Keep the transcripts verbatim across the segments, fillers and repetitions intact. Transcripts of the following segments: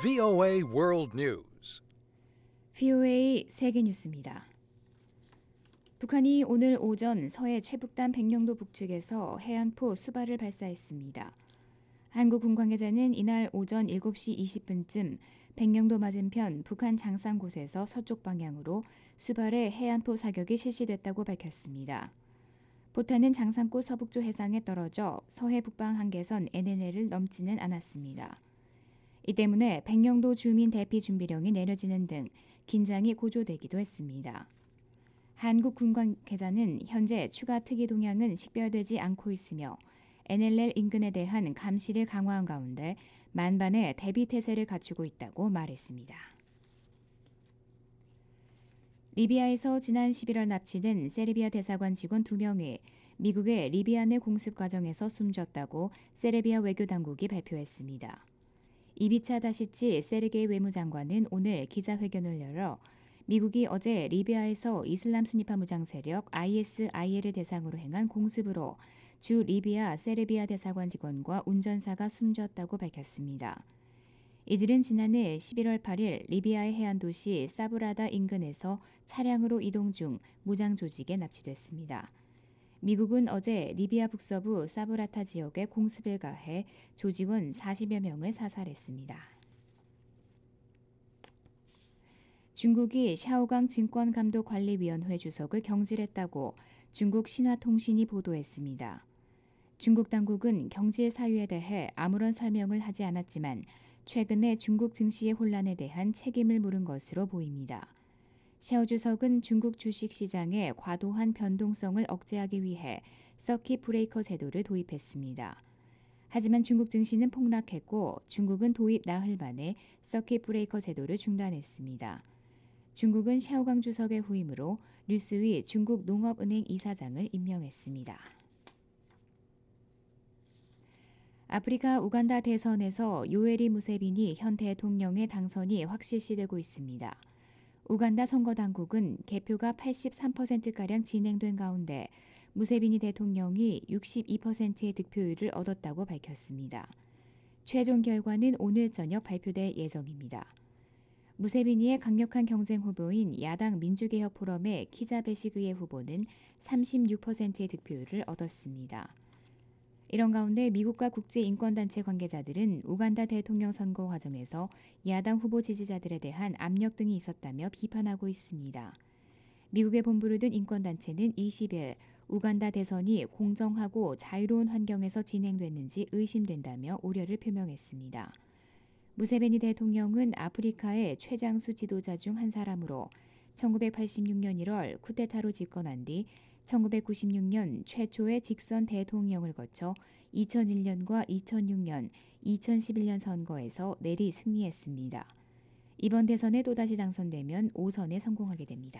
브이오에이 World News. 브이오에이 세계 뉴스입니다. 북한이 오늘 오전 서해 최북단 백령도 북측에서 해안포 수발을 발사했습니다. 한국 군 관계자는 이날 오전 일곱 시 이십 분쯤 백령도 맞은편 북한 장산 곳에서 서쪽 방향으로 수발의 해안포 사격이 실시됐다고 밝혔습니다. 포탄은 장산골 서북쪽 해상에 떨어져 서해 북방 한계선 엔엔엘을 넘지는 않았습니다. 이 때문에 백령도 주민 대피 준비령이 내려지는 등 긴장이 고조되기도 했습니다. 한국 군 관계자는 현재 추가 특이 동향은 식별되지 않고 있으며 엔엘엘 인근에 대한 감시를 강화한 가운데 만반의 대비 태세를 갖추고 있다고 말했습니다. 리비아에서 지난 십일월 납치된 세르비아 대사관 직원 두 명이 미국의 리비아 내 공습 과정에서 숨졌다고 세르비아 외교당국이 발표했습니다. 이비차 다시치 세르게이 외무장관은 오늘 기자회견을 열어 미국이 어제 리비아에서 이슬람 순위파 무장 세력 아이에스아이엘을 대상으로 행한 공습으로 주 리비아 세르비아 대사관 직원과 운전사가 숨졌다고 밝혔습니다. 이들은 지난해 십일월 팔일 리비아의 해안 도시 사브라다 인근에서 차량으로 이동 중 무장 조직에 납치됐습니다. 미국은 어제 리비아 북서부 사브라타 지역에 공습을 가해 조직원 사십여 명을 사살했습니다. 중국이 샤오강 증권감독관리위원회 주석을 경질했다고 중국 신화통신이 보도했습니다. 중국 당국은 경질 사유에 대해 아무런 설명을 하지 않았지만 최근에 중국 증시의 혼란에 대한 책임을 물은 것으로 보입니다. 샤오 주석은 중국 주식시장의 과도한 변동성을 억제하기 위해 서킷 브레이커 제도를 도입했습니다. 하지만 중국 증시는 폭락했고 중국은 도입 나흘 만에 서킷 브레이커 제도를 중단했습니다. 중국은 샤오강 주석의 후임으로 류스위 중국 농업은행 이사장을 임명했습니다. 아프리카 우간다 대선에서 요에리 무세비니 현 대통령의 당선이 확실시되고 있습니다. 우간다 선거당국은 개표가 팔십삼 퍼센트가량 진행된 가운데 무세비니 대통령이 육십이 퍼센트의 득표율을 얻었다고 밝혔습니다. 최종 결과는 오늘 저녁 발표될 예정입니다. 무세비니의 강력한 경쟁 후보인 야당 민주개혁 포럼의 키자 베시그의 후보는 삼십육 퍼센트의 득표율을 얻었습니다. 이런 가운데 미국과 국제인권단체 관계자들은 우간다 대통령 선거 과정에서 야당 후보 지지자들에 대한 압력 등이 있었다며 비판하고 있습니다. 미국의 본부를 둔 인권단체는 이십일 우간다 대선이 공정하고 자유로운 환경에서 진행됐는지 의심된다며 우려를 표명했습니다. 무세베니 대통령은 아프리카의 최장수 지도자 중 한 사람으로 천구백팔십육 년 일월 쿠데타로 집권한 뒤 천구백구십육 년 최초의 직선 대통령을 거쳐 이천일 년과 이천육 년, 이천십일 년 선거에서 내리 승리했습니다. 이번 대선에 또다시 당선되면 오 선에 성공하게 됩니다.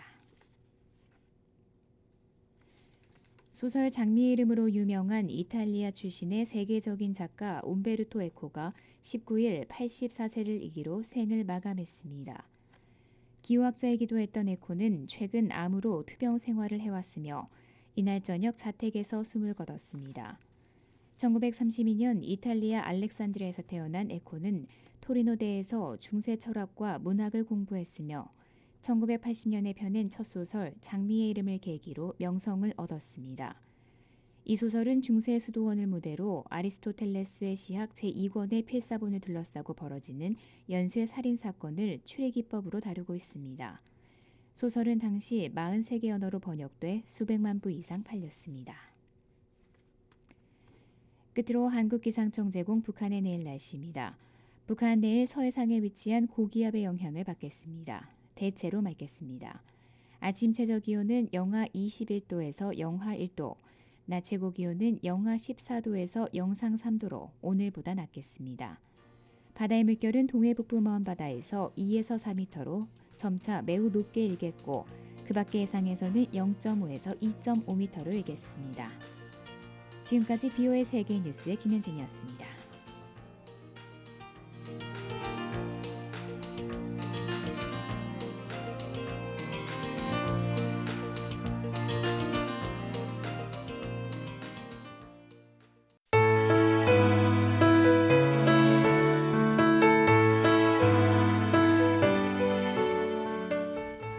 소설 장미의 이름으로 유명한 이탈리아 출신의 세계적인 작가 움베르토 에코가 십구일 팔십사 세를 이기로 생을 마감했습니다. 기후학자이기도 했던 에코는 최근 암으로 투병 생활을 해왔으며 이날 저녁 자택에서 숨을 거뒀습니다. 천구백삼십이 년 이탈리아 알렉산드리아에서 태어난 에코는 토리노대에서 중세 철학과 문학을 공부했으며 천구백팔십 년에 펴낸 첫 소설 장미의 이름을 계기로 명성을 얻었습니다. 이 소설은 중세 수도원을 무대로 아리스토텔레스의 시학 제이 권의 필사본을 둘러싸고 벌어지는 연쇄 살인 사건을 추리기법으로 다루고 있습니다. 소설은 당시 사십삼 개 언어로 번역돼 수백만 부 이상 팔렸습니다. 끝으로 한국기상청 제공 북한의 내일 날씨입니다. 북한 내일 서해상에 위치한 고기압의 영향을 받겠습니다. 대체로 맑겠습니다. 아침 최저 기온은 영하 이십일 도에서 영하 일 도, 낮 최고 기온은 영하 십사 도에서 영상 삼 도로 오늘보다 낮겠습니다. 바다의 물결은 동해북부 먼바다에서 이에서 사 미터로 점차 매우 높게 일겠고 그 밖의 해상에서는 영 점 오에서 이 점 오 미터로 일겠습니다. 지금까지 브이오에이 세계 뉴스의 김현진이었습니다.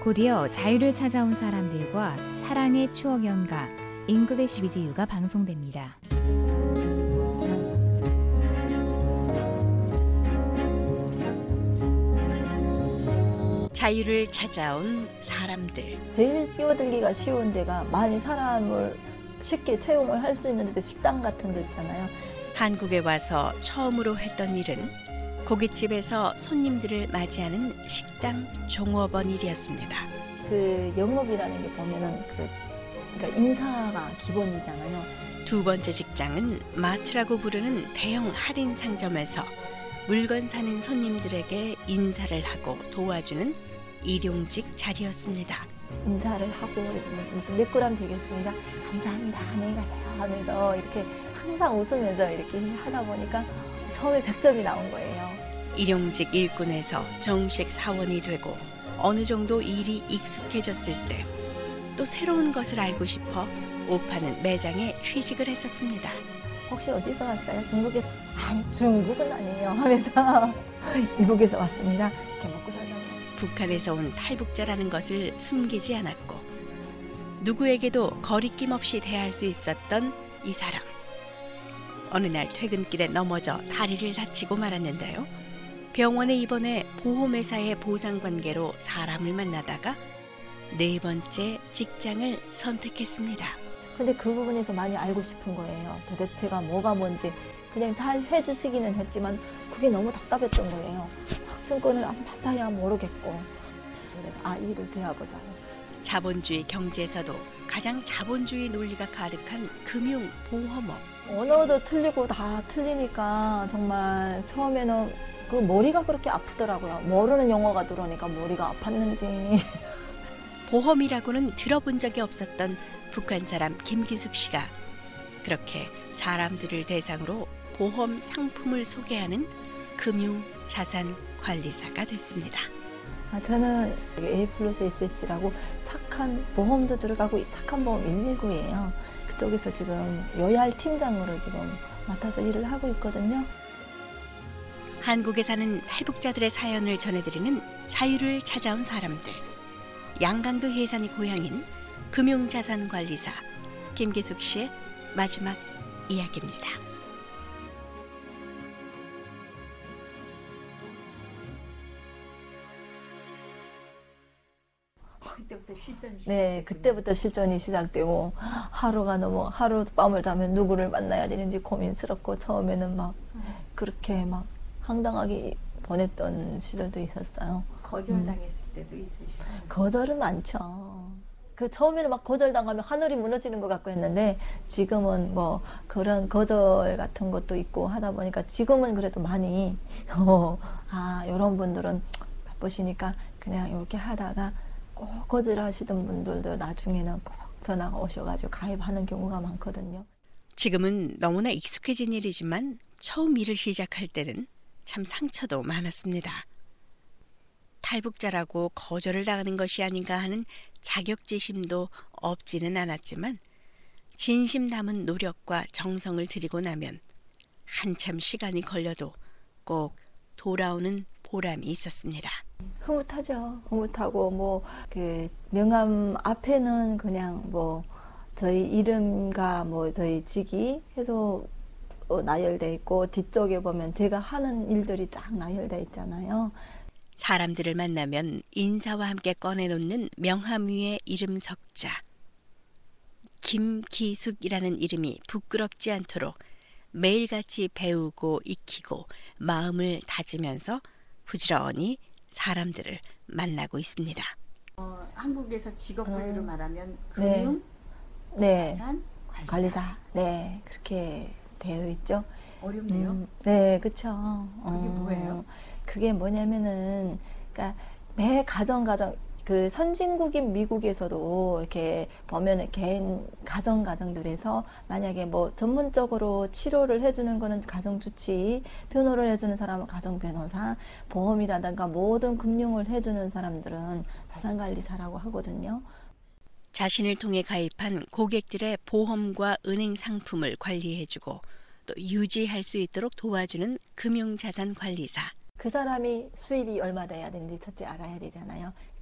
곧이어 자유를 찾아온 사람들과 사랑의 추억 연가 English with You가 방송됩니다. 자유를 찾아온 사람들. 제일 끼어들기가 쉬운 데가 많이 사람을 쉽게 채용을 할 수 있는 데 식당 같은 데 있잖아요. 한국에 와서 처음으로 했던 일은 고깃집에서 손님들을 맞이하는 식당 종업원 일이었습니다. 그 영업이라는 게 보면은 그 그러니까 인사가 기본이잖아요. 두 번째 직장은 마트라고 부르는 대형 할인 상점에서 물건 사는 손님들에게 인사를 하고 도와주는 일용직 자리였습니다. 인사를 하고 무슨 몇 그램 되겠습니다. 감사합니다. 안녕히 가세요 하면서 이렇게 항상 웃으면서 이렇게 하다 보니까 처음에 백 점이 나온 거예요. 일용직 일꾼에서 정식 사원이 되고 어느 정도 일이 익숙해졌을 때 또 새로운 것을 알고 싶어 옷 파는 매장에 취직을 했었습니다. 혹시 어디서 왔어요? 중국에서? 아니 중국은 아니에요 하면서 미국에서 왔습니다. 이렇게 먹고 살자고. 북한에서 온 탈북자라는 것을 숨기지 않았고 누구에게도 거리낌 없이 대할 수 있었던 이 사람. 어느 날 퇴근길에 넘어져 다리를 다치고 말았는데요. 병원에 입원해 보험회사의 보상관계로 사람을 만나다가 네 번째 직장을 선택했습니다. 근데 그 부분에서 많이 알고 싶은 거예요. 도대체가 뭐가 뭔지. 그냥 잘 해주시기는 했지만 그게 너무 답답했던 거예요. 학생권을 안 받아야 모르겠고. 그래서 아, 일을 배워보자요. 자본주의 경제에서도 가장 자본주의 논리가 가득한 금융 보험업. 언어도 틀리고 다 틀리니까 정말 처음에는 그 머리가 그렇게 아프더라고요. 모르는 용어가 들어오니까 머리가 아팠는지. 보험이라고는 들어본 적이 없었던 북한 사람 김기숙 씨가 그렇게 사람들을 대상으로 보험 상품을 소개하는 금융 자산 관리사가 됐습니다. 아, 저는 A 플러스 에스에이치라고 착한 보험도 들어가고 착한 보험 일일구예요. 그쪽에서 지금 요얄 팀장으로 지금 맡아서 일을 하고 있거든요. 한국에 사는 탈북자들의 사연을 전해드리는 자유를 찾아온 사람들. 양강도 해산이 고향인 금융자산관리사 김기숙 씨의 마지막 이야기입니다. 그때부터 실전이 네, 그때부터 실전이 시작되고 하루가 너무 하루 밤을 자면 누구를 만나야 되는지 고민스럽고 처음에는 막 그렇게 막 황당하게 보냈던 시절도 있었어요. 거절당했을 때도 있으시고. 거절은 많죠. 그 처음에는 막 거절당하면 하늘이 무너지는 것 같고 했는데 지금은 뭐 그런 거절 같은 것도 있고 하다 보니까 지금은 그래도 많이 어, 아 이런 분들은 바쁘시니까 그냥 이렇게 하다가 꼭 거절하시던 분들도 나중에는 꼭 전화가 오셔가지고 가입하는 경우가 많거든요. 지금은 너무나 익숙해진 일이지만 처음 일을 시작할 때는 참 상처도 많았습니다. 탈북자라고 거절을 당하는 것이 아닌가 하는 자격지심도 없지는 않았지만 진심 담은 노력과 정성을 들이고 나면 한참 시간이 걸려도 꼭 돌아오는 보람이 있었습니다. 흐뭇하죠. 흐뭇하고 뭐 그 명함 앞에는 그냥 뭐 저희 이름과 뭐 저희 직위 해서 어, 나열돼 있고 뒤쪽에 보면 제가 하는 일들이 쫙 나열돼 있잖아요. 사람들을 만나면 인사와 함께 꺼내놓는 명함 위에 이름 석자. 김기숙이라는 이름이 부끄럽지 않도록 매일같이 배우고 익히고 마음을 다지면서 부지런히 사람들을 만나고 있습니다. 어, 한국에서 직업 분류로 음. 말하면 네. 금융, 네. 자산, 관리사. 관리사. 네, 그렇게 되어 있죠. 어렵네요. 음, 네, 그렇죠. 그게 뭐예요? 그게 뭐냐면은, 그러니까 매 가정 가정 그 선진국인 미국에서도 이렇게 보면은 개인 가정 가정들에서 만약에 뭐 전문적으로 치료를 해주는 거는 가정주치, 변호를 해주는 사람은 가정변호사, 보험이라든가 모든 금융을 해주는 사람들은 자산관리사라고 하거든요. 자신을 통해 가입한 고객들의 보험과 은행 상품을 관리해주고 또 유지할 수 있도록 도와주는 금융자산관리사. 그 사람이 수입이 얼마 돼야 되는지 첫째 알아야 되잖아요. 그러니까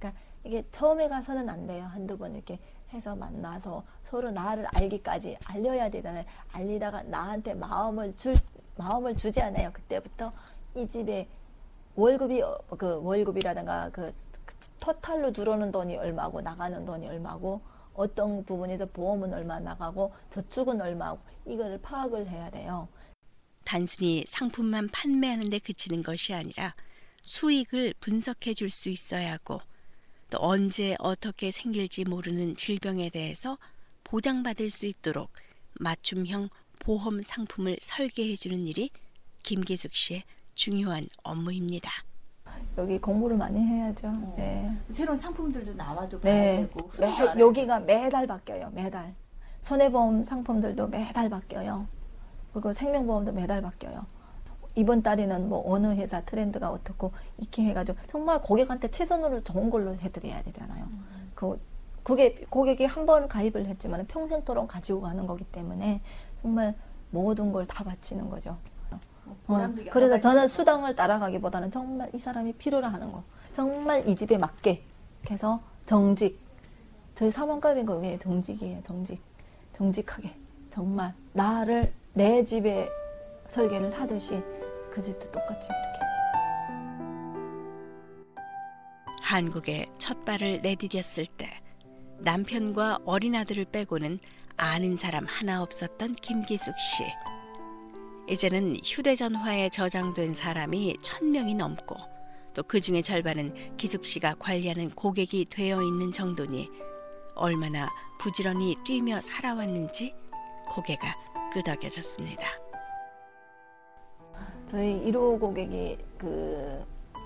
이게 처음에 가서는 안 돼요. 한두 번 이렇게 해서 만나서 서로 나를 알기까지 알려야 되잖아요. 알리다가 나한테 마음을 줄 마음을 주지 않아요. 그때부터 이 집에 월급이 그 월급이라든가 그 토탈로 들어오는 돈이 얼마고 나가는 돈이 얼마고 어떤 부분에서 보험은 얼마 나가고 저축은 얼마고 이거를 파악을 해야 돼요. 단순히 상품만 판매하는 데 그치는 것이 아니라 수익을 분석해 줄 수 있어야 하고 또 언제 어떻게 생길지 모르는 질병에 대해서 보장받을 수 있도록 맞춤형 보험 상품을 설계해 주는 일이 김기숙 씨의 중요한 업무입니다. 여기 공부를 많이 해야죠. 어. 네. 새로운 상품들도 나와도 봐야 네. 되고 매, 흐름도 알아야 여기가 매달 바뀌어요. 매달. 손해보험 상품들도 매달 바뀌어요. 그리고 생명보험도 매달 바뀌어요. 이번 달에는 뭐 어느 회사 트렌드가 어떻고 이렇게 해가지고 정말 고객한테 최선으로 좋은 걸로 해드려야 되잖아요. 음. 그 그게 고객이 한 번 가입을 했지만 평생토록 가지고 가는 거기 때문에 정말 모든 걸 다 바치는 거죠. 뭐 어, 보람도 여러 그래서 가지 저는 있고. 수당을 따라가기보다는 정말 이 사람이 필요로 하는 거, 정말 이 집에 맞게 해서 정직. 저희 사원급인 그게 정직이에요. 정직, 정직하게 정말 나를 내 집에 설계를 하듯이 그 집도 똑같이 이렇게. 한국에 첫 발을 내디뎠을 때 남편과 어린 아들을 빼고는 아는 사람 하나 없었던 김기숙 씨. 이제는 휴대전화에 저장된 사람이 천 명이 넘고 또 그중에 절반은 기숙 씨가 관리하는 고객이 되어 있는 정도니 얼마나 부지런히 뛰며 살아왔는지 고개가 끄덕여졌습니다. 저희 일 호 고객이 그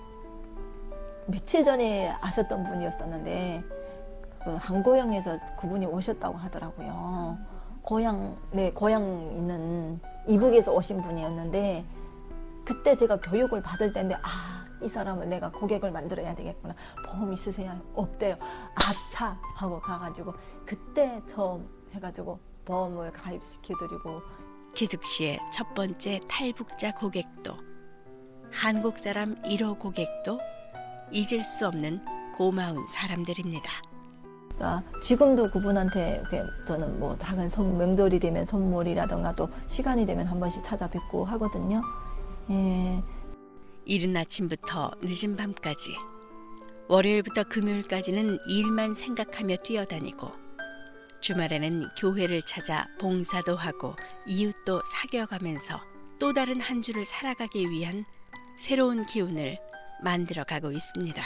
며칠 전에 아셨던 분이었었는데 그 한고영에서 그분이 오셨다고 하더라고요. 고향, 네, 고향 있는 이북에서 오신 분이었는데 그때 제가 교육을 받을 때인데 아, 이 사람을 내가 고객을 만들어야 되겠구나. 보험 있으세요? 없대요. 아차 하고 가가지고 그때 처음 해가지고 보험을 가입시켜드리고. 기숙 씨의 첫 번째 탈북자 고객도 한국 사람 일 호 고객도 잊을 수 없는 고마운 사람들입니다. 그러니까 지금도 그분한테 이렇게 저는 뭐 작은 선, 명절이 되면 선물이라든가 또 시간이 되면 한 번씩 찾아뵙고 하거든요. 예. 이른 아침부터 늦은 밤까지 월요일부터 금요일까지는 일만 생각하며 뛰어다니고 주말에는 교회를 찾아 봉사도 하고 이웃도 사귀어가면서 또 다른 한 주를 살아가기 위한 새로운 기운을 만들어가고 있습니다.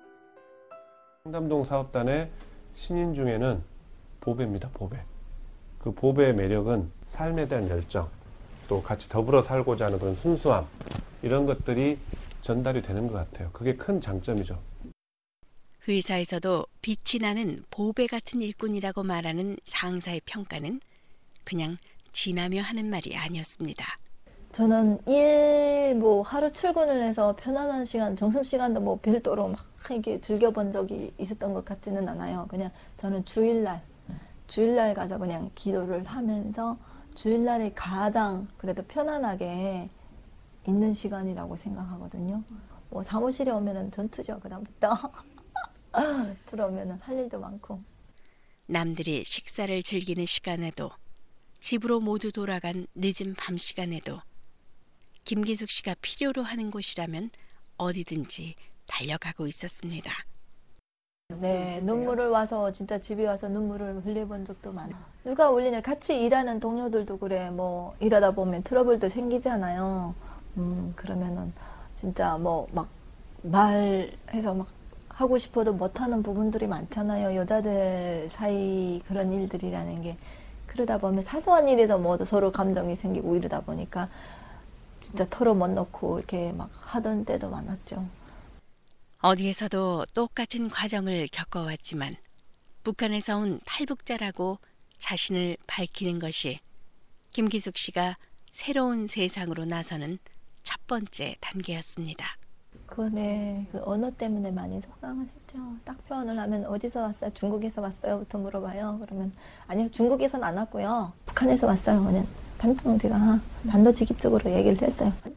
상담동 사업단의 신인 중에는 보배입니다. 보배. 그 보배의 매력은 삶에 대한 열정, 또 같이 더불어 살고자 하는 그런 순수함, 이런 것들이 전달이 되는 것 같아요. 그게 큰 장점이죠. 회사에서도 빛이 나는 보배 같은 일꾼이라고 말하는 상사의 평가는 그냥 지나며 하는 말이 아니었습니다. 저는 일 뭐 하루 출근을 해서 편안한 시간, 점심 시간도 뭐 별도로 막 이렇게 즐겨본 적이 있었던 것 같지는 않아요. 그냥 저는 주일날, 주일날 가서 그냥 기도를 하면서 주일날이 가장 그래도 편안하게 있는 시간이라고 생각하거든요. 뭐 사무실에 오면은 전투죠. 그다음부터 들어오면은 할 일도 많고. 남들이 식사를 즐기는 시간에도 집으로 모두 돌아간 늦은 밤 시간에도 김기숙 씨가 필요로 하는 곳이라면 어디든지 달려가고 있었습니다. 네, 눈물을 와서 진짜 집에 와서 눈물을 흘려본 적도 많아요. 누가 올리냐, 같이 일하는 동료들도 그래. 뭐 일하다 보면 트러블도 생기잖아요. 음, 그러면은 진짜 뭐 막 말해서 막 하고 싶어도 못하는 부분들이 많잖아요. 여자들 사이 그런 일들이라는 게. 그러다 보면 사소한 일에서 뭐 서로 감정이 생기고 이러다 보니까 진짜 털어 못 놓고 이렇게 막 하던 때도 많았죠. 어디에서도 똑같은 과정을 겪어왔지만 북한에서 온 탈북자라고 자신을 밝히는 것이 김기숙 씨가 새로운 세상으로 나서는 첫 번째 단계였습니다. 그네, 그 언어 때문에 많이 속상을 했죠. 딱 표현을 하면 어디서 왔어요? 중국에서 왔어요?부터 물어봐요. 그러면 아니요, 중국에서는 안 왔고요. 북한에서 왔어요. 그냥 단통 제가 단도직입적으로 얘기를 했어요. 뭐 딱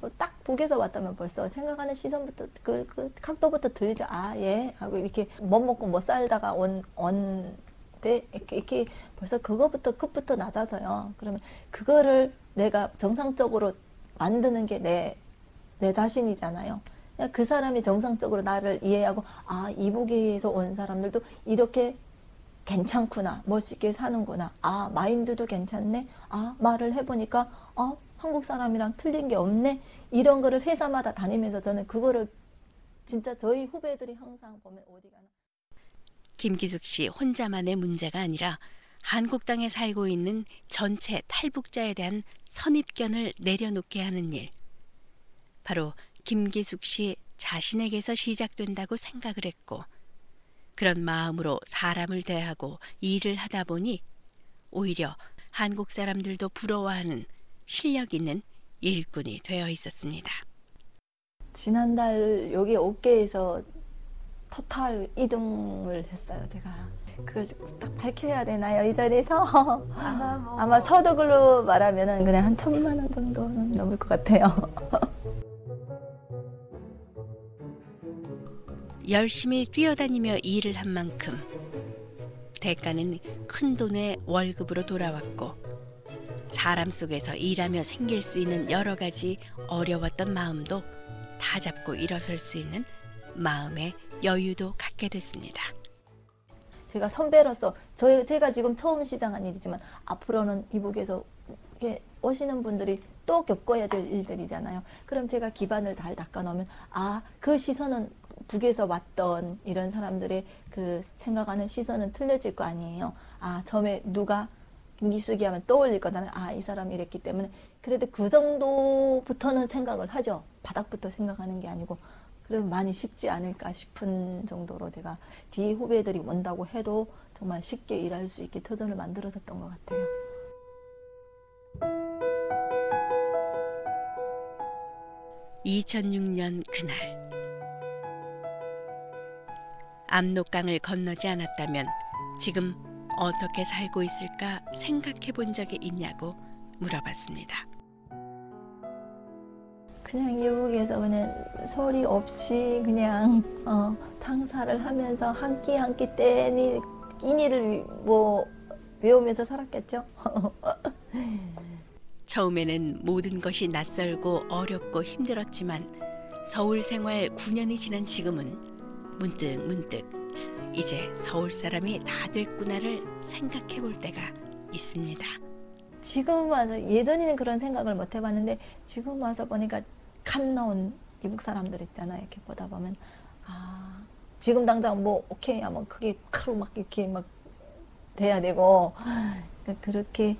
북에서 왔다면 벌써 생각하는 시선부터 그, 그 각도부터 들리죠. 아, 예 하고 이렇게 못 먹고 못 살다가 온 온 때 이렇게, 이렇게 벌써 그거부터 급부터 낮아져요. 그러면 그거를 내가 정상적으로 만드는 게 내 내 자신이잖아요. 그 사람이 정상적으로 나를 이해하고 아, 이북에서 온 사람들도 이렇게 괜찮구나, 멋있게 사는구나, 아, 마인드도 괜찮네, 아, 말을 해보니까 어, 한국 사람이랑 틀린 게 없네, 이런 거를 회사마다 다니면서 저는 그거를 진짜 저희 후배들이 항상 보면 어디 가나. 김기숙 씨 혼자만의 문제가 아니라 한국 땅에 살고 있는 전체 탈북자에 대한 선입견을 내려놓게 하는 일. 바로 김기숙 씨 자신에게서 시작된다고 생각을 했고, 그런 마음으로 사람을 대하고 일을 하다 보니 오히려 한국 사람들도 부러워하는 실력 있는 일꾼이 되어 있었습니다. 지난달 여기 업계에서 토탈 이 등을 했어요. 제가 그걸 딱 밝혀야 되나요, 이 자리에서? 아마 뭐 아마 서독으로 말하면은 그냥 한 천만 원 정도는 넘을 것 같아요. 열심히 뛰어다니며 일을 한 만큼 대가는 큰 돈의 월급으로 돌아왔고, 사람 속에서 일하며 생길 수 있는 여러 가지 어려웠던 마음도 다 잡고 일어설 수 있는 마음의 여유도 갖게 됐습니다. 제가 선배로서 저, 제가 지금 처음 시작한 일이지만 앞으로는 이북에서 이렇게 오시는 분들이 또 겪어야 될 일들이잖아요. 그럼 제가 기반을 잘 닦아놓으면 아, 그 시선은 북에서 왔던 이런 사람들의 그 생각하는 시선은 틀려질 거 아니에요. 아, 처음에 누가 김기숙이 하면 떠올릴 거잖아요. 아, 이 사람이 이랬기 때문에. 그래도 그 정도부터는 생각을 하죠. 바닥부터 생각하는 게 아니고. 그러면 많이 쉽지 않을까 싶은 정도로 제가 뒤에 후배들이 온다고 해도 정말 쉽게 일할 수 있게 터전을 만들어줬던 것 같아요. 이천육 년 그날, 압록강을 건너지 않았다면 지금 어떻게 살고 있을까 생각해 본 적이 있냐고 물어봤습니다. 그냥 이북에서 그냥 소리 없이 그냥 어, 장사를 하면서 한 끼 한 끼 떼니 끼니를 뭐 외우면서 살았겠죠. 처음에는 모든 것이 낯설고 어렵고 힘들었지만 서울 생활 구 년이 지난 지금은 문득 문득 이제 서울 사람이 다 됐구나를 생각해 볼 때가 있습니다. 지금 와서 예전에는 그런 생각을 못 해봤는데 지금 와서 보니까 갓 나온 이북 사람들 있잖아요. 이렇게 보다 보면 아, 지금 당장 뭐 오케이 하면 그게 바로 막 이렇게 막 돼야 되고, 그러니까 그렇게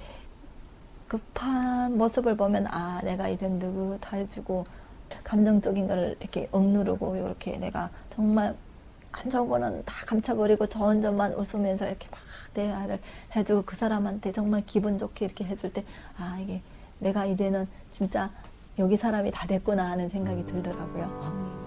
급한 모습을 보면 아, 내가 이제 누구 다 해주고 감정적인 걸 이렇게 억누르고 이렇게 내가 정말 안 좋은 거는 다 감춰버리고 좋은 점만 웃으면서 이렇게 막 대화를 해주고 그 사람한테 정말 기분 좋게 이렇게 해줄 때 아, 이게 내가 이제는 진짜 여기 사람이 다 됐구나 하는 생각이 들더라고요.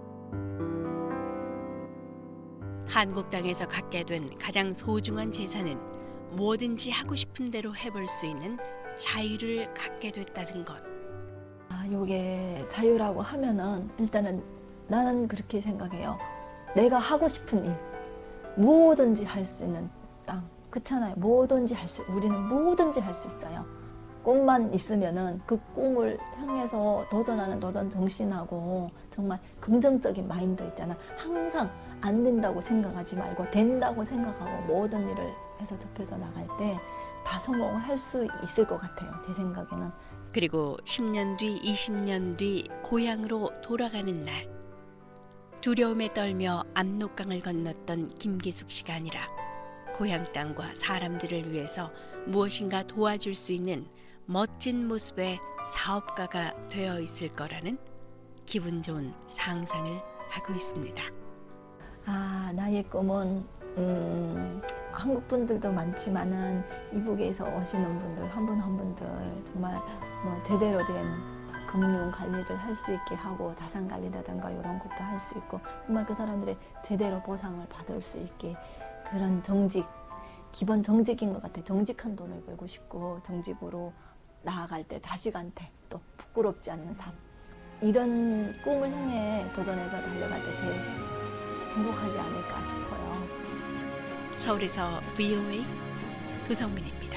한국 땅에서 갖게 된 가장 소중한 재산은 뭐든지 하고 싶은 대로 해볼 수 있는 자유를 갖게 됐다는 것. 아, 요게 자유라고 하면은 일단은 나는 그렇게 생각해요. 내가 하고 싶은 일, 뭐든지 할 수 있는 땅, 그렇잖아요. 뭐든지 할 수, 우리는 뭐든지 할 수 있어요. 꿈만 있으면은 그 꿈을 향해서 도전하는 도전 정신하고 정말 긍정적인 마인드 있잖아. 항상 안 된다고 생각하지 말고 된다고 생각하고 모든 일을 해서 접해서 나갈 때 다 성공을 할 수 있을 것 같아요. 제 생각에는. 그리고 십 년 뒤, 이십 년 뒤 고향으로 돌아가는 날, 두려움에 떨며 압록강을 건넜던 김기숙 씨가 아니라 고향 땅과 사람들을 위해서 무엇인가 도와줄 수 있는 멋진 모습의 사업가가 되어 있을 거라는 기분 좋은 상상을 하고 있습니다. 아, 나의 꿈은 음, 한국 분들도 많지만은 이북에서 오시는 분들 한 분 한 분들 정말 뭐 제대로 된 금융 관리를 할 수 있게 하고 자산 관리라든가 이런 것도 할 수 있고 정말 그 사람들의 제대로 보상을 받을 수 있게 그런 정직, 기본 정직인 것 같아요. 정직한 돈을 벌고 싶고 정직으로 나아갈 때 자식한테 또 부끄럽지 않는 삶, 이런 꿈을 향해 도전해서 달려갈 때 제일 행복하지 않을까 싶어요. 서울에서 브이오에이 구성민입니다.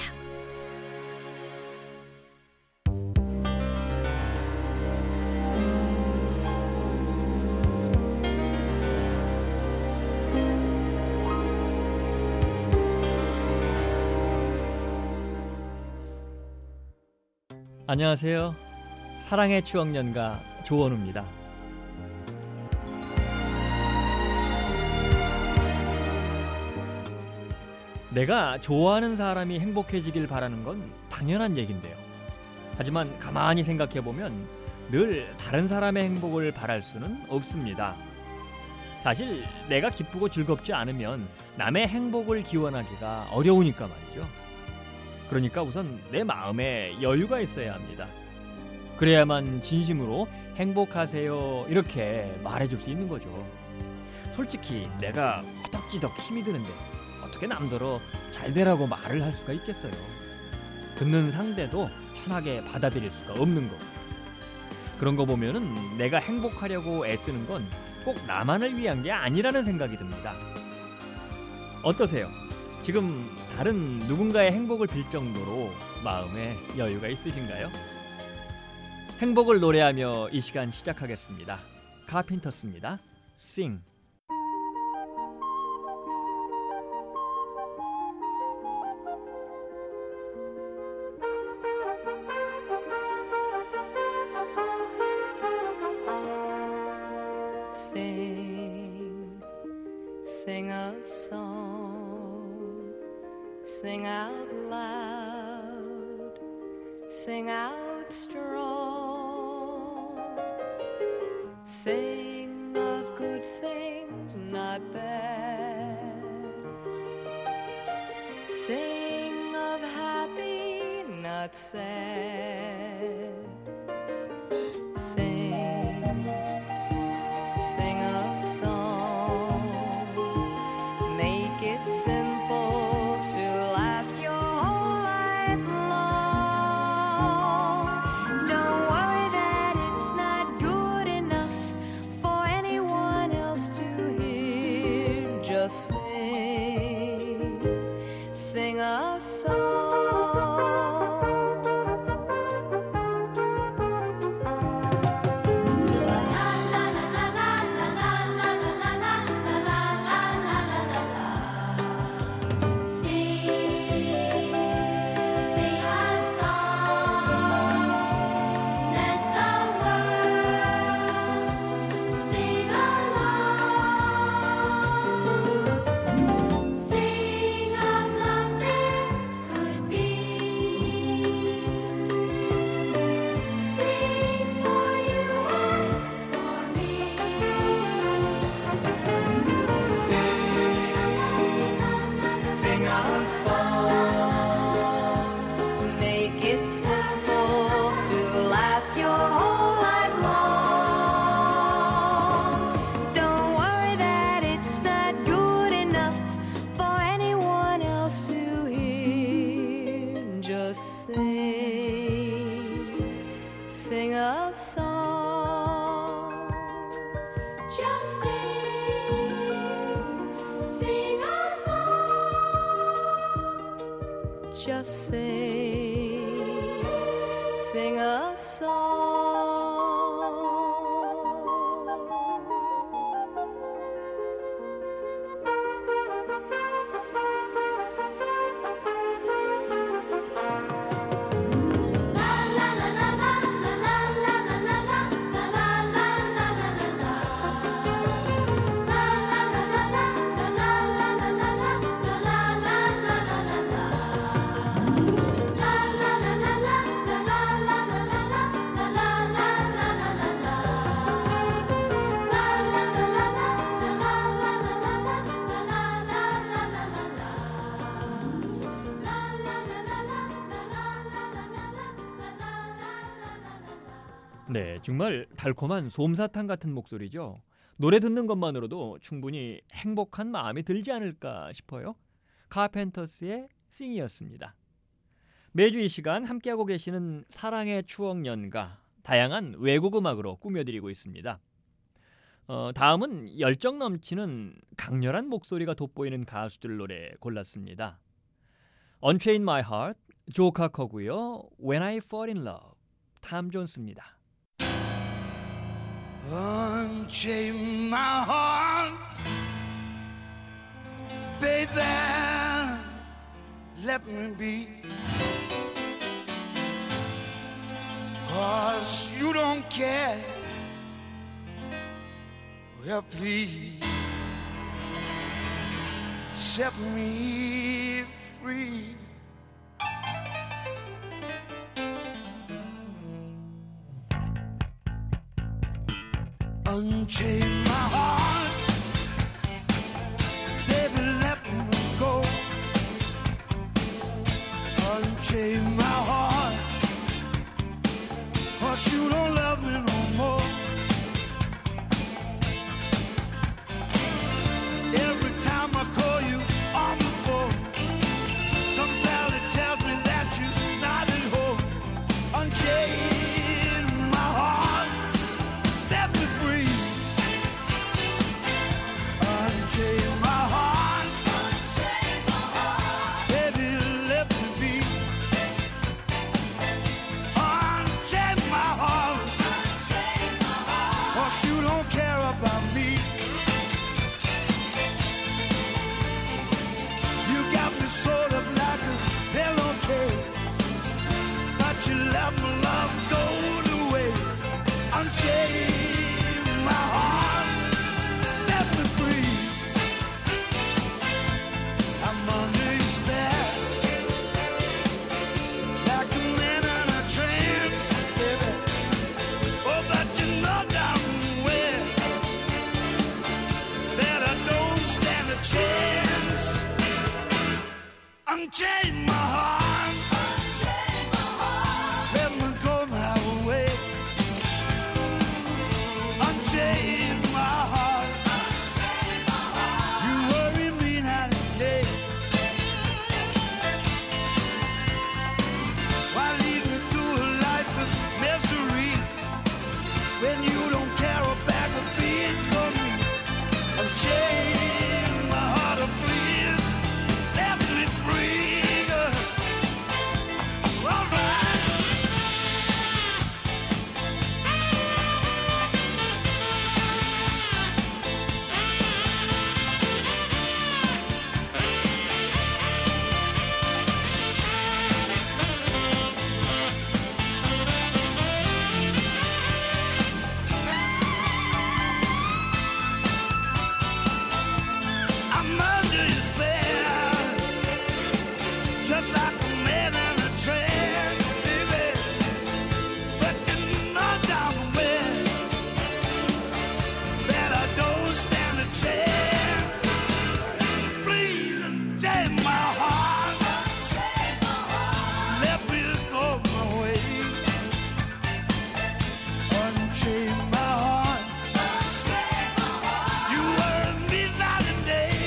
안녕하세요. 사랑의 추억 연가 조원우입니다. 내가 좋아하는 사람이 행복해지길 바라는 건 당연한 얘긴데요. 하지만 가만히 생각해보면 늘 다른 사람의 행복을 바랄 수는 없습니다. 사실 내가 기쁘고 즐겁지 않으면 남의 행복을 기원하기가 어려우니까 말이죠. 그러니까 우선 내 마음에 여유가 있어야 합니다. 그래야만 진심으로 행복하세요 이렇게 말해줄 수 있는 거죠. 솔직히 내가 허덕지덕 힘이 드는데 어떻게 남더러 잘 되라고 말을 할 수가 있겠어요. 듣는 상대도 편하게 받아들일 수가 없는 거. 그런 거 보면은 내가 행복하려고 애쓰는 건 꼭 나만을 위한 게 아니라는 생각이 듭니다. 어떠세요? 지금 다른 누군가의 행복을 빌 정도로 마음에 여유가 있으신가요? 행복을 노래하며 이 시간 시작하겠습니다. 카펜터스입니다. Sing. Sing, sing a song, sing out loud, sing out strong, sing of good things, not bad, sing of happy, not sad, sing. Sing a song, make it simple to last your whole life long. Don't worry that it's not good enough for anyone else to hear. Just sing, sing a song. Just sing, sing a song. 네, 정말 달콤한 솜사탕 같은 목소리죠. 노래 듣는 것만으로도 충분히 행복한 마음이 들지 않을까 싶어요. 카펜터스의 싱이었습니다. 매주 이 시간 함께하고 계시는 사랑의 추억 연가 다양한 외국 음악으로 꾸며드리고 있습니다. 어, 다음은 열정 넘치는 강렬한 목소리가 돋보이는 가수들 노래 골랐습니다. Unchain My Heart, 조 카커고요. When I Fall in Love, 탐 존스입니다. Unchain my heart, baby, let me be, 'cause you don't care, well please, set me free. Unchain my heart, baby, let me go. Unchain my heart, 'cause you don't love me no more. Every time I call you on the phone, some fella tells me that you're not at home. Unchain my heart, set me free. Unchain my heart, baby, let me be. Unchain my heart, 'cause you don't care about me. You got me sort of like a pillowcase, but you let my love go to waste. Unchain my heart, set me free. I'm under your spell, like a man in a trance, baby. Oh, but you know damn well that I don't stand a chance. Unchain my heart, let me go my way. Unchain my heart, you worry me night and day. Why lead me through a life of misery when you don't care a bag of beans for me? Unchain my heart, oh please, set me free. All right. I'm under your spell, just like a man in a trance, baby. But you know damn well that I don't stand a chance. Please unchain my heart, let me go my way. Unchain my heart, you worry me night and day.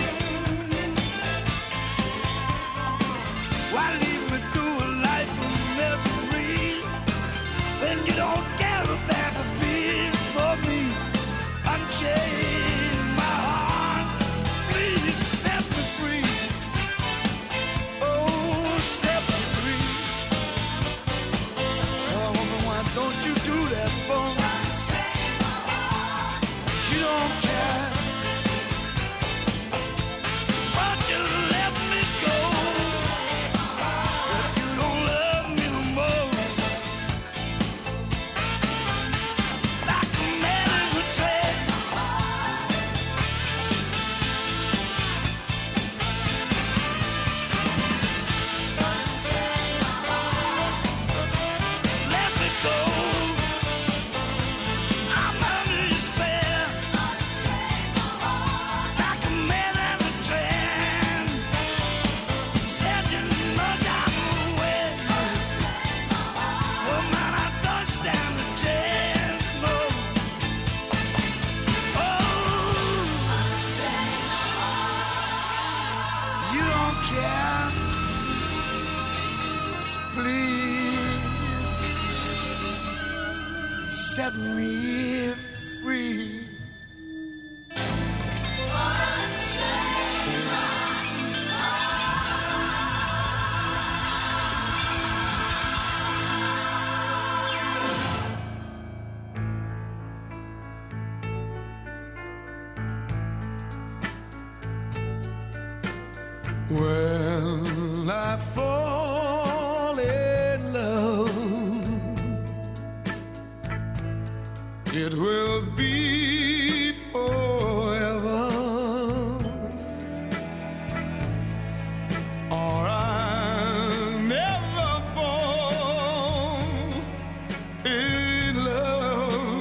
Why leave me through a life of misery when you don't care a bag of beans for me? Unchain my heart, please set me free. Oh, set me free. Oh, woman, why don't you do that for me? You don't care, but you let me go. If you don't love me no more, set me free. When I fall in love, it will be forever, or I'll never fall in love.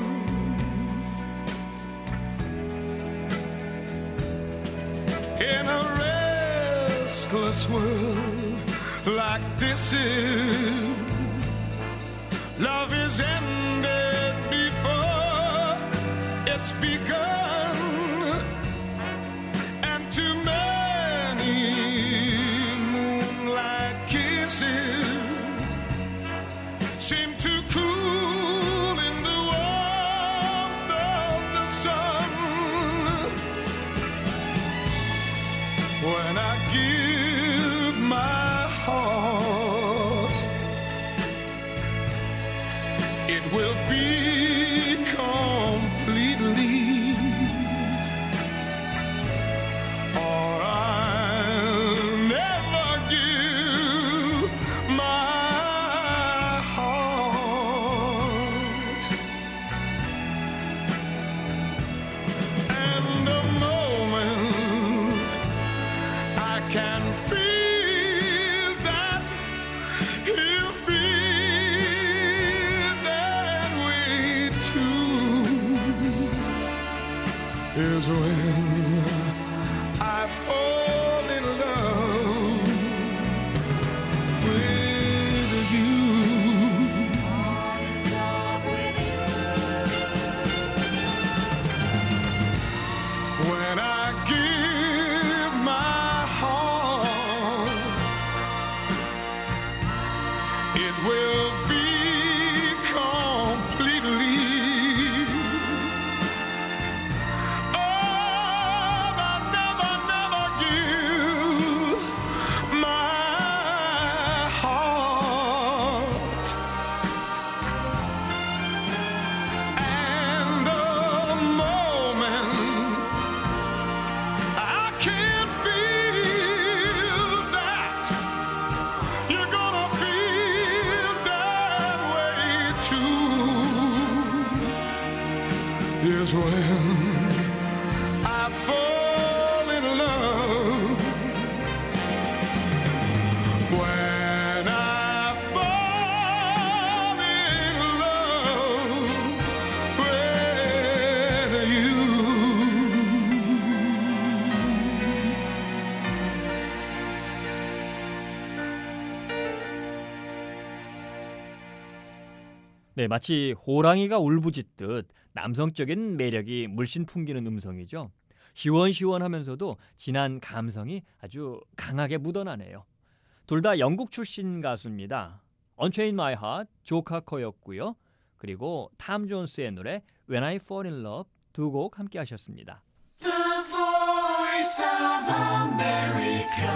In a restless world like this is, love is ended before it's begun, and too many moonlight kisses seem to cool in the warmth of the sun. When I give my heart, it will be completely, or I'll never give my heart. And the moment I can feel that you feel that way too, is when I fall in love with you. When I give my heart, it will be completely, oh, I'll never, never give my heart. And the moment I can feel that you're gonna feel that way too, is when I fall in love. When I fall in love with you. 네, 마치 호랑이가 울부짖듯 남성적인 매력이 물씬 풍기는 음성이죠. 시원시원하면서도 진한 감성이 아주 강하게 묻어나네요. 둘 다 영국 출신 가수입니다. Unchain My Heart, 조 카커였고요. 그리고 탐 존스의 노래 When I Fall in Love 두 곡 함께 하셨습니다. The voice of America,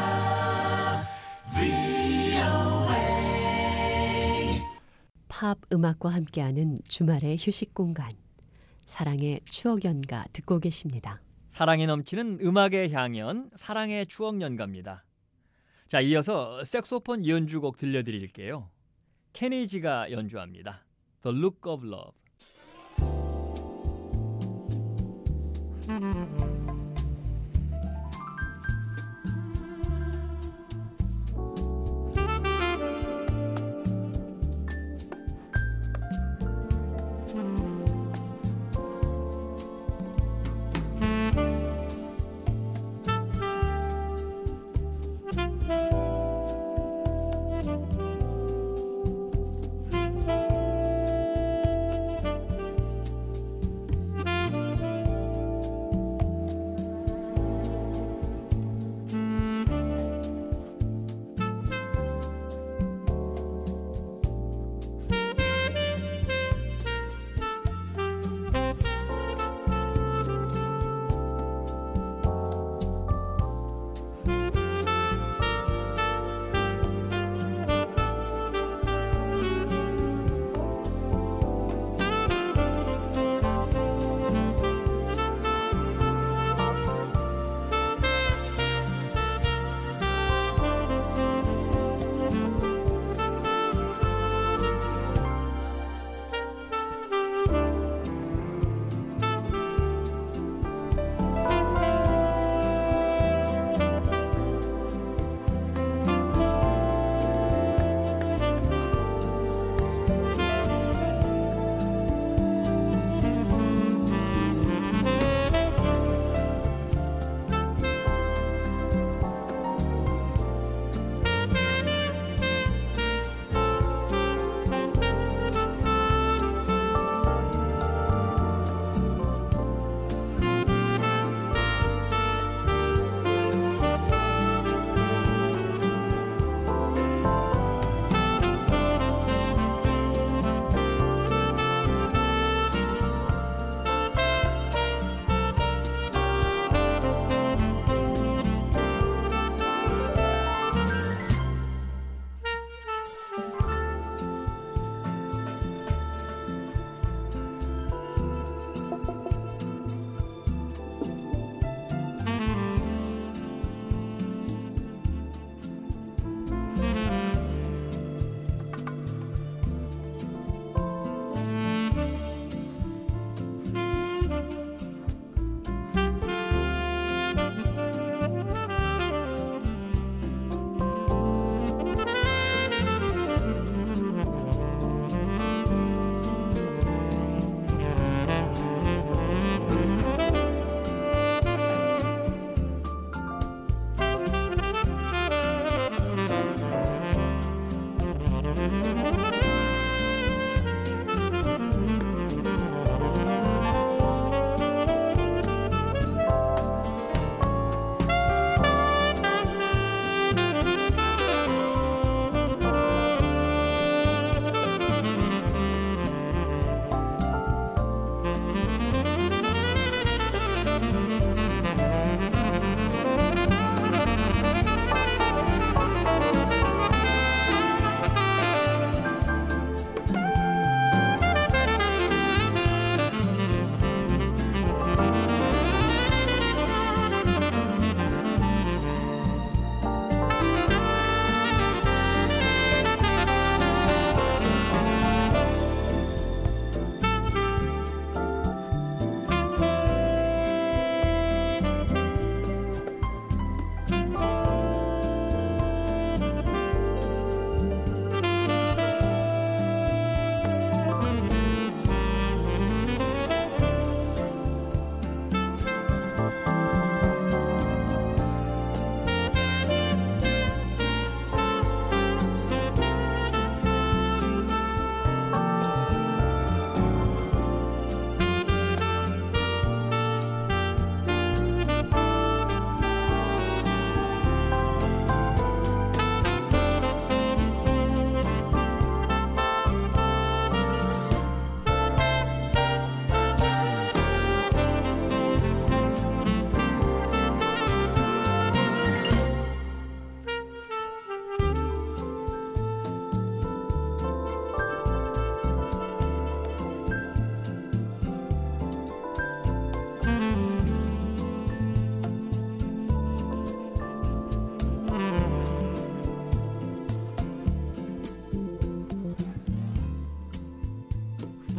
브이오에이. 팝 음악과 함께하는 주말의 휴식 공간, 사랑의 추억 연가 듣고 계십니다. 사랑이 넘치는 음악의 향연, 사랑의 추억 연가입니다. 자, 이어서 색소폰 연주곡 들려드릴게요. 케니지가 연주합니다. The Look of Love.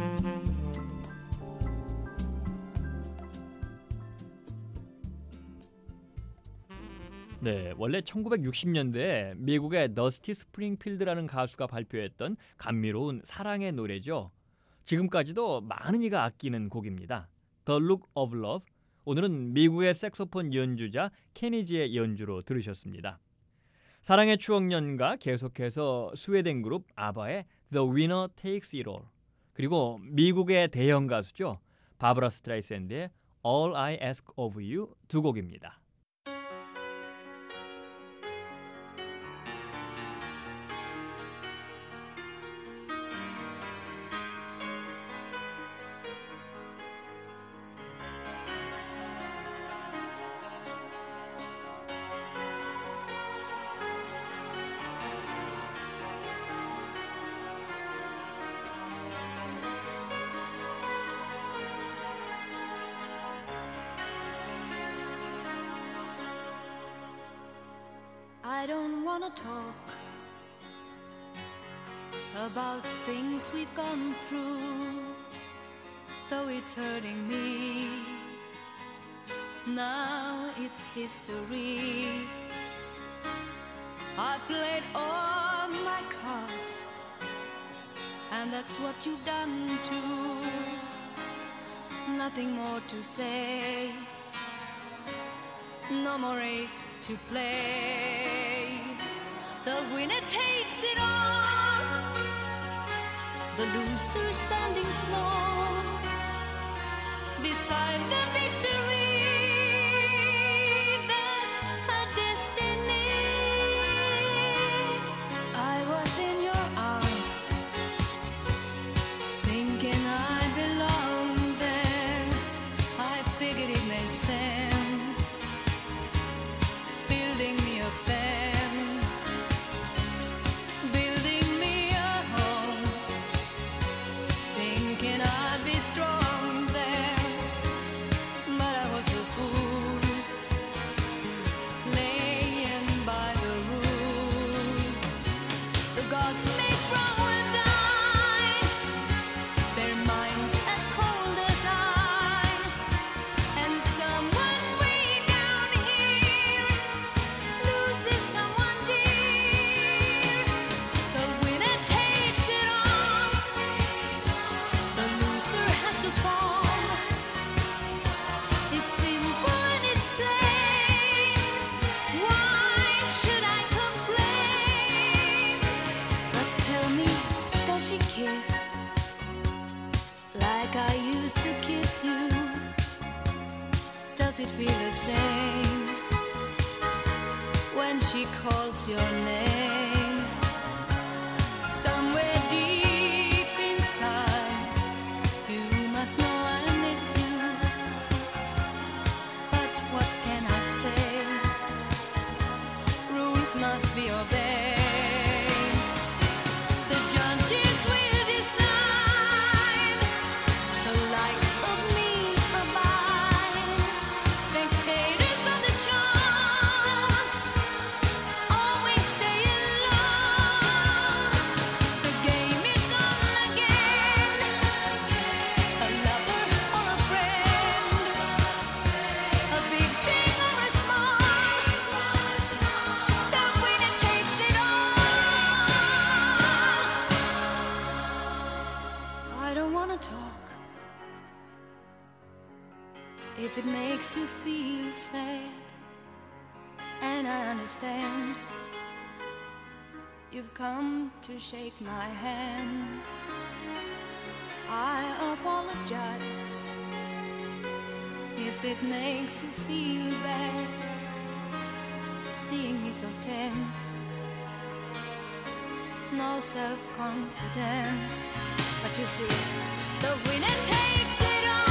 네, 원래 천구백육십 년대에 미국의 더스티 스프링필드라는 가수가 발표했던 감미로운 사랑의 노래죠. 지금까지도 많은 이가 아끼는 곡입니다. The Look of Love. 오늘은 미국의 색소폰 연주자 케니지의 연주로 들으셨습니다. 사랑의 추억 연가 계속해서 스웨덴 그룹 아바의 The Winner Takes It All, 그리고 미국의 대형 가수죠. 바브라 스트라이샌드의 All I Ask of You 두 곡입니다. I don't wanna talk about things we've gone through, though it's hurting me. Now it's history. I played all my cards, and that's what you've done too. Nothing more to say, no more race to play. The winner takes it all, the loser standing small beside the victory. That's her destiny. I was in your arms, thinking I belonged there. I figured it made sense, building me a fence, building me a home, thinking I'd be strong there. But I was a fool, laying by the rules. The gods make wrong with dice, their minds as cold as ice, and someone way down here loses someone dear. The winner takes it all, the loser has to fall. It's simple and it's plain. Why should I complain? But tell me, does she kiss like I used to kiss you? Does it feel the same when she calls your name? Somewhere deep inside, you must know I miss you. But what can I say? Rules must be obeyed. The judges will decide, the likes of me abide. Spectators of the show always stay alone. The game is on again, a lover or a friend, a big thing or a small, the winner takes it all. I don't wanna talk if it makes you feel sad, and I understand. You've come to shake my hand. I apologize if it makes you feel bad, seeing me so tense, no self-confidence. But you see, the winner takes it all.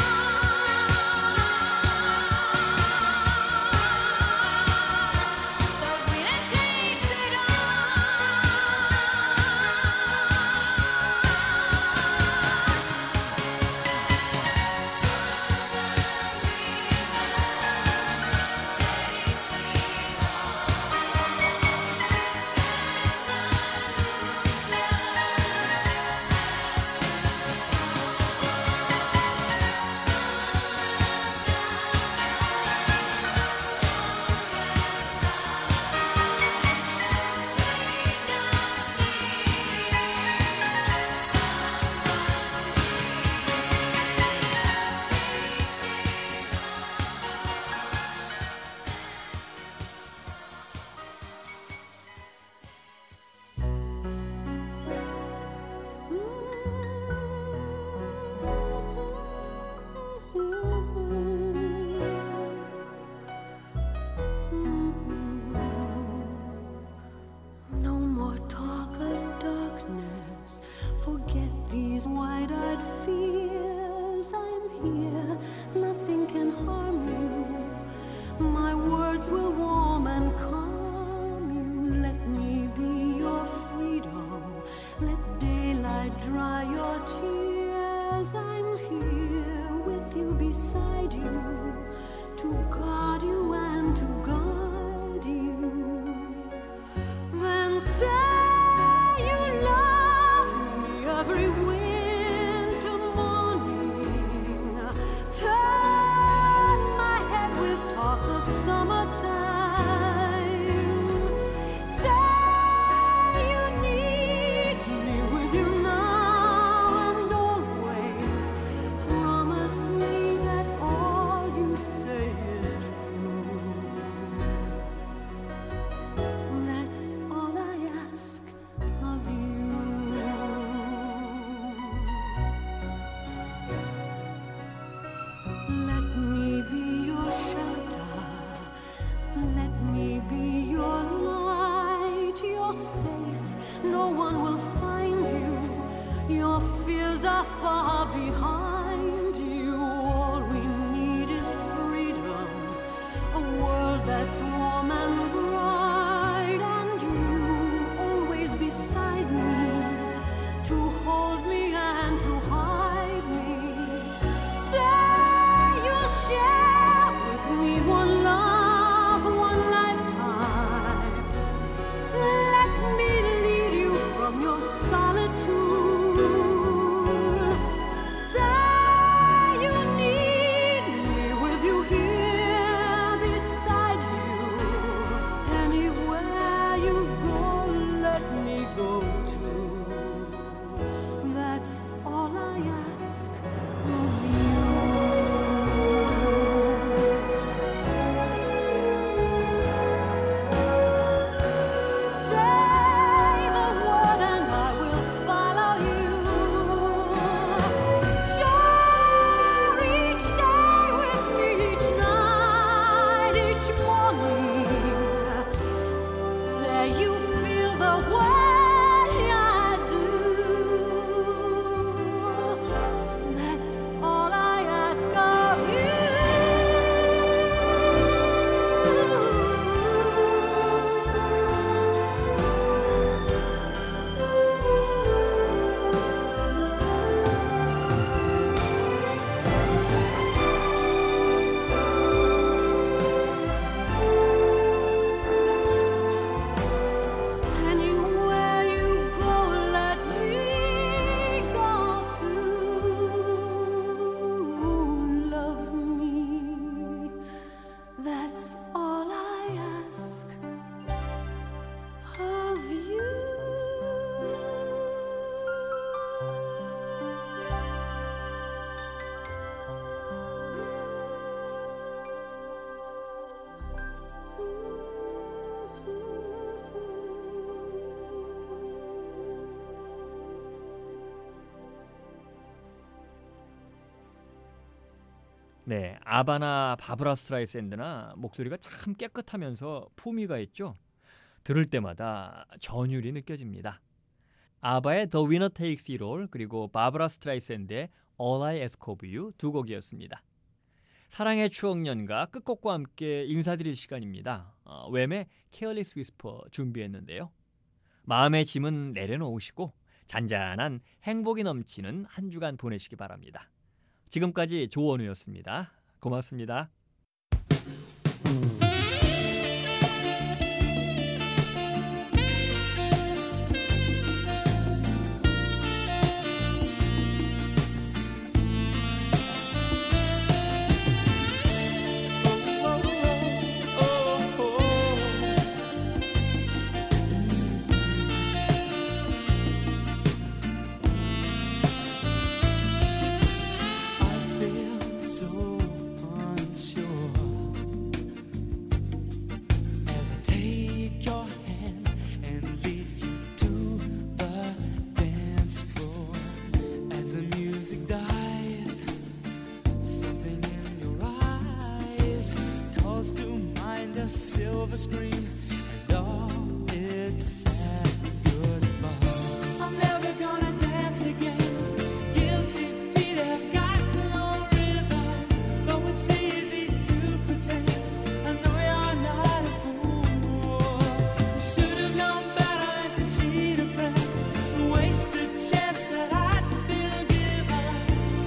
The winner takes it all. as I'm here with you beside you, to guard you and to guide you, then say you love me every winter morning. Turn my head with talk of summertime. Say you need me with you now and always. Promise me that all you say is true. That's all I ask of you. Let me be your shelter. Let me be your light. You're safe. No one will find you. Your fears are far behind you. All we need is freedom. A world that's warm and bright. And you always beside me. To hold me and to hide me. Say you'll share with me one love, one lifetime. Let me lead you from your solitude. Say you need me with you here beside you. Anywhere you go, let me go too. That's all I ask of you. Say the word and I will follow you. Share each day with me, each night, each morning. Say you feel the way I do. That's all I ask of you. Anywhere you go, let me go too. Love me. That's all I ask of you. 네, 아바나 바브라 스트라이샌드나 목소리가 참 깨끗하면서 품위가 있죠. 들을 때마다 전율이 느껴집니다. 아바의 The Winner Takes It All 그리고 바브라 스트라이샌드의 All I Ask of You 두 곡이었습니다. 사랑의 추억년과 끝곡과 함께 인사드릴 시간입니다. 어, 웸의 Careless Whisper 준비했는데요. 마음의 짐은 내려놓으시고 잔잔한 행복이 넘치는 한 주간 보내시기 바랍니다. 지금까지 조원우였습니다. 고맙습니다. Silver screen and all its sad goodbye. I'm never gonna dance again. Guilty feet have got no rhythm. Though it's easy to pretend, I know you're not a fool. You should have known better to cheat a friend, waste the chance that I'd been given.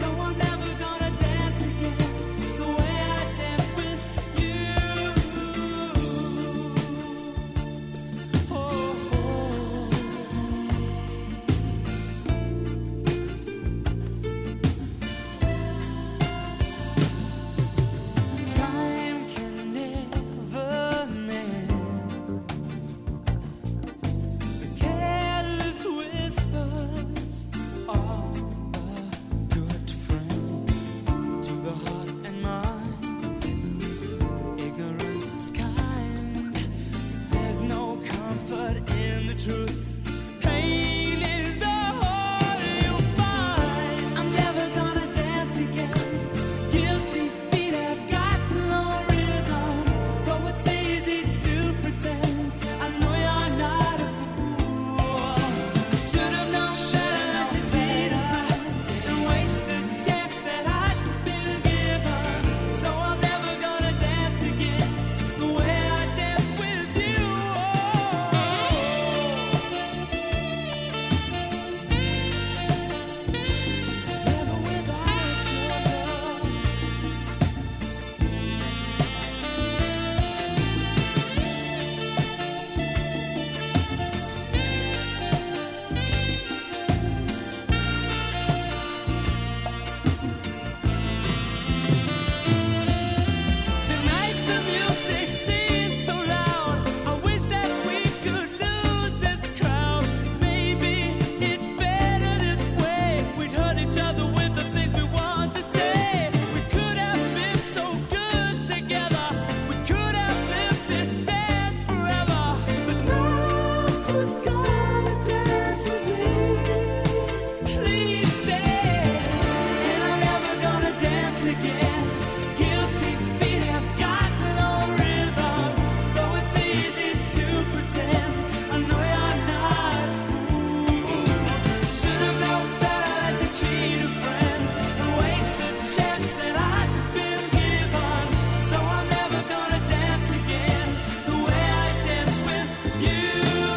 dance again. Guilty feet have got no rhythm, though it's easy to pretend. I know you're not a fool. Should have known better than to cheat a friend and waste the chance that I'd been given. So I'm never gonna dance again the way I dance with you.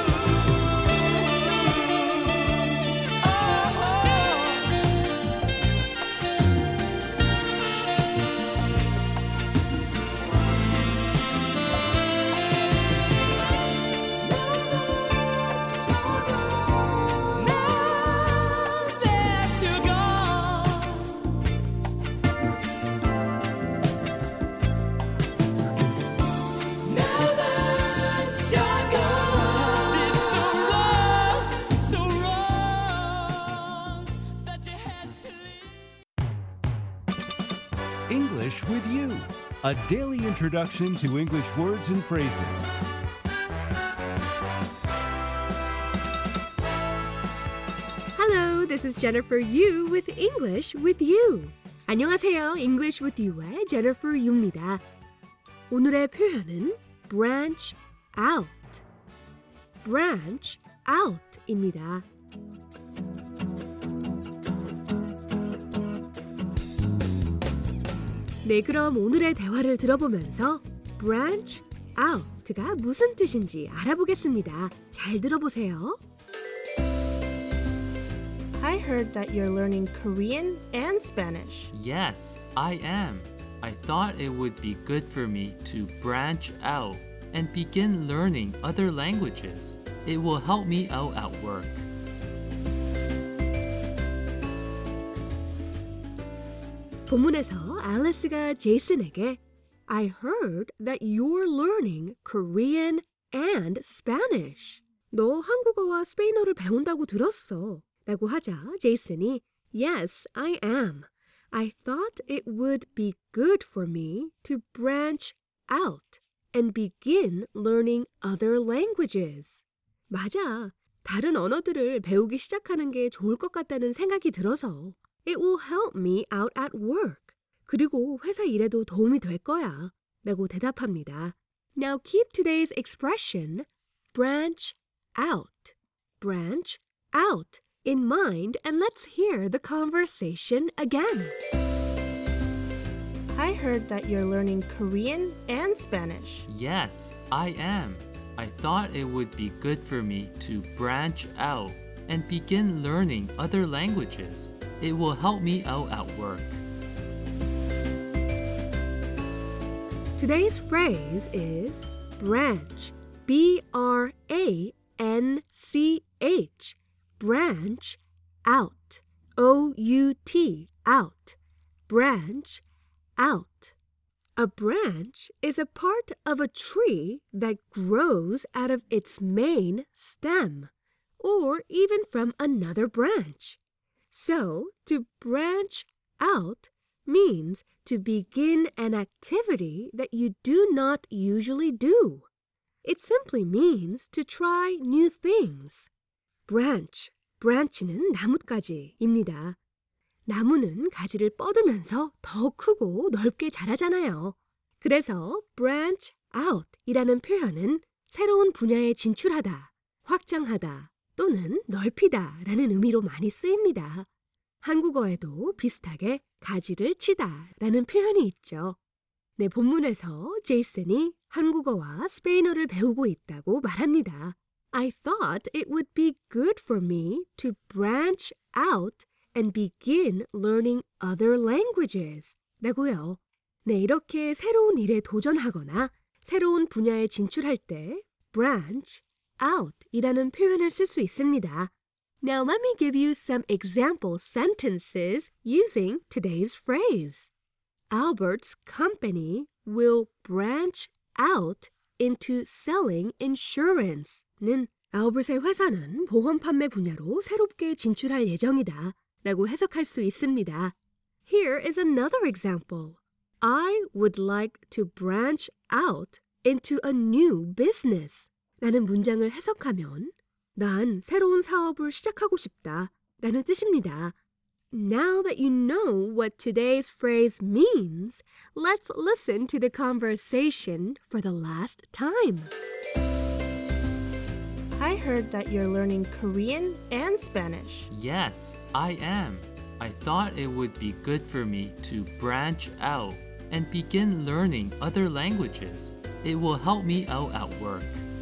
English with You, a daily introduction to English words and phrases. Hello, this is Jennifer Yu with English with You. 안녕하세요. English with You의 Jennifer Yu입니다. 오늘의 표현은 branch out, branch out입니다. 네, 그럼 오늘의 대화를 들어보면서 branch out가 무슨 뜻인지 알아보겠습니다. 잘 들어보세요. I heard that you're learning Korean and Spanish. Yes, I am. I thought it would be good for me to branch out and begin learning other languages. It will help me out at work. 본문에서 앨리스가 제이슨에게 I heard that you're learning Korean and Spanish. 너 한국어와 스페인어를 배운다고 들었어. 라고 하자 제이슨이 Yes, I am. I thought it would be good for me to branch out and begin learning other languages. 맞아. 다른 언어들을 배우기 시작하는 게 좋을 것 같다는 생각이 들어서 It will help me out at work. 그리고 회사 일에도 도움이 될 거야. 라고 대답합니다. Now keep today's expression branch out, branch out in mind and let's hear the conversation again. I heard that you're learning Korean and Spanish. Yes, I am. I thought it would be good for me to branch out and begin learning other languages. It will help me out at work. Today's phrase is branch, B R A N C H, branch out, O U T, out, branch out. A branch is a part of a tree that grows out of its main stem, or even from another branch. So, to branch out means to begin an activity that you do not usually do. It simply means to try new things. branch, branch는 나뭇가지입니다. 나무는 가지를 뻗으면서 더 크고 넓게 자라잖아요. 그래서 branch out 이라는 표현은 새로운 분야에 진출하다, 확장하다 또는 넓히다 라는 의미로 많이 쓰입니다. 한국어에도 비슷하게 가지를 치다 라는 표현이 있죠. 네, 본문에서 제이슨이 한국어와 스페인어를 배우고 있다고 말합니다. I thought it would be good for me to branch out and begin learning other languages 라고요. 네, 이렇게 새로운 일에 도전하거나 새로운 분야에 진출할 때 branch out 이라는 표현을 쓸 수 있습니다. Now let me give you some example sentences using today's phrase. Albert's company will branch out into selling insurance는 알버트의 회사는 보험 판매 분야로 새롭게 진출할 예정이다 라고 해석할 수 있습니다. Here is another example. I would like to branch out into a new business 라는 문장을 해석하면 난 새로운 사업을 시작하고 싶다 라는 뜻입니다. Now that you know what today's phrase means, let's listen to the conversation for the last time. I heard that you're learning Korean and Spanish. Yes, I am. I thought it would be good for me to branch out and begin learning other languages. It will help me out at work.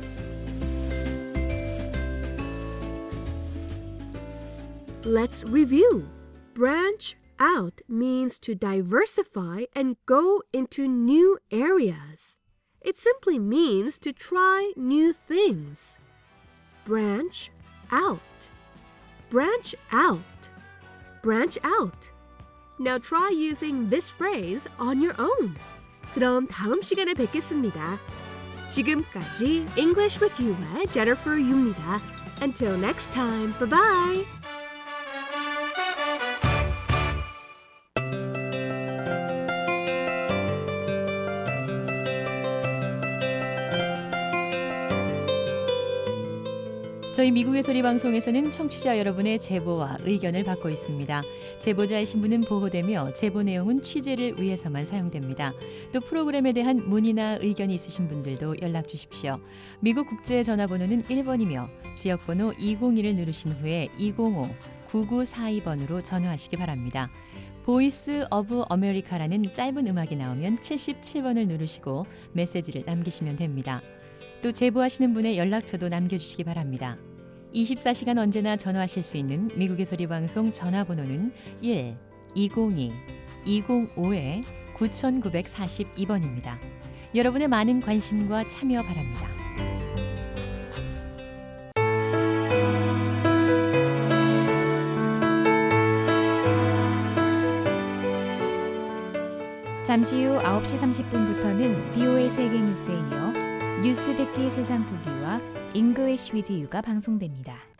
Let's review. Branch out means to diversify and go into new areas. It simply means to try new things. Branch out. Branch out. Branch out. Now try using this phrase on your own. 그럼 다음 시간에 뵙겠습니다. 지금까지 English with You의 Jennifer Yu입니다. Until next time, bye-bye. 저희 미국의 소리 방송에서는 청취자 여러분의 제보와 의견을 받고 있습니다. 제보자의 신분은 보호되며 제보 내용은 취재를 위해서만 사용됩니다. 또 프로그램에 대한 문의나 의견이 있으신 분들도 연락 주십시오. 미국 국제 전화번호는 일 번이며 지역번호 이공일을 누르신 후에 이공오 구구사이 번으로 전화하시기 바랍니다. 보이스 오브 아메리카라는 짧은 음악이 나오면 칠십칠 번을 누르시고 메시지를 남기시면 됩니다. 또 제보하시는 분의 연락처도 남겨주시기 바랍니다. 이십사 시간 언제나 전화하실 수 있는 미국의 소리 방송 전화번호는 일 이공이 이공오 구구사이 번입니다. 여러분의 많은 관심과 참여 바랍니다. 잠시 후 아홉 시 삼십 분부터는 비오에이 세계 뉴스에 이어 뉴스 듣기 세상 보기와 English with You가 방송됩니다.